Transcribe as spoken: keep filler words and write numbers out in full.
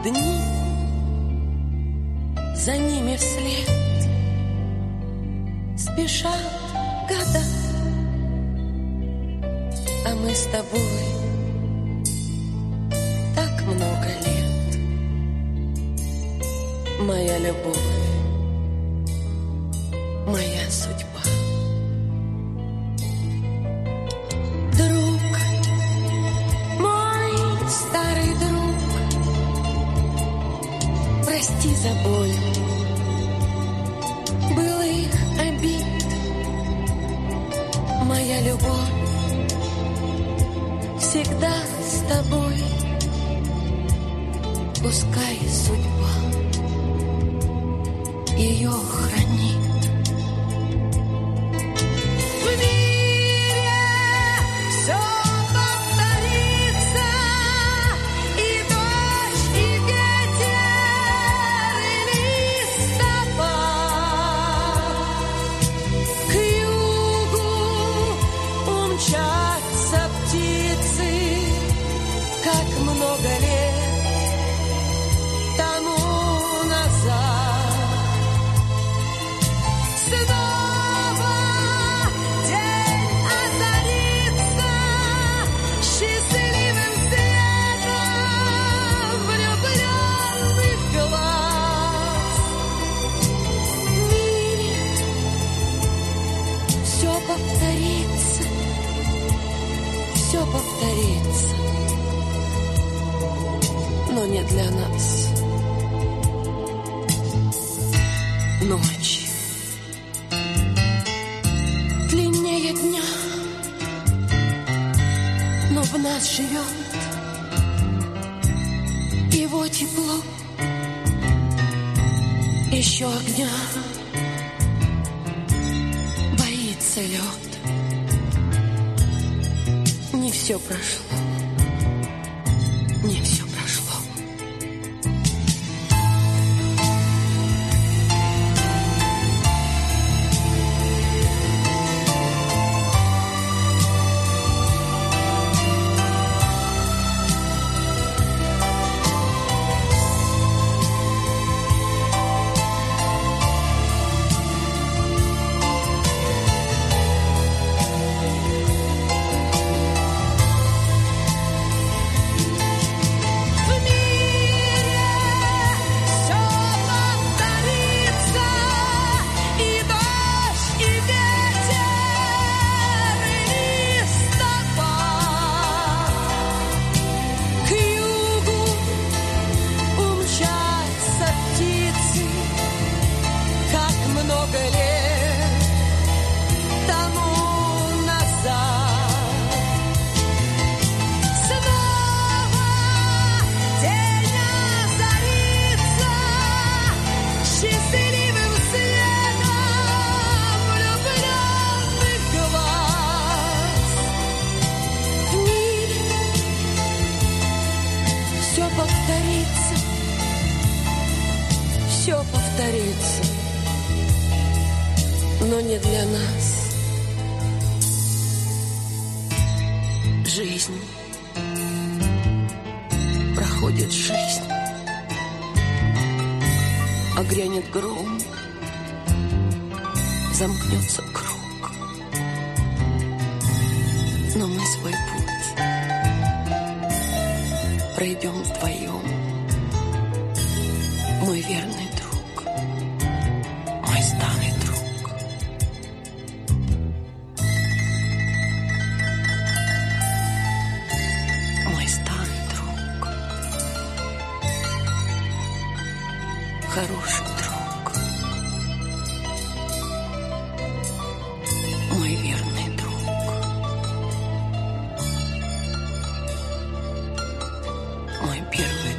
дни, за ними вслед спешат года, а мы с тобой так много лет. Моя любовь, моя судьба. Друг, мой старый друг, прости за боль былых обид. Моя любовь всегда с тобой. Пускай судьба ее хранит. В мире все повторится, и дождь, и ветер, и листопад. К югу умчатся птицы, как много лет тому назад. Снова день озарится счастливым светом влюбленных глаз. В мире все повторится, все повторится, но не для нас. Ночь длиннее дня, но в нас живет его тепло, еще огня. Боится лед, не все прошло, не все прошло. Все повторится, но не для нас. Жизнь, проходит жизнь, а грянет гром, замкнется круг. Но мы свой путь пройдем вдвоем. Мой верный друг, мой старый друг. Мой старый друг, хороший друг, мой верный друг, мой первый